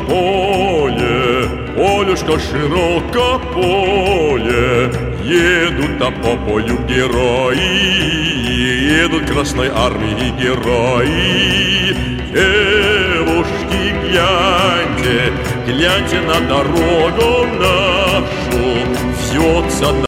поле, полюшко широко поле. Едут там по полю герои, едут Красной Армии герои. Девушки, гляньте, гляньте на дорогу нашу, вьется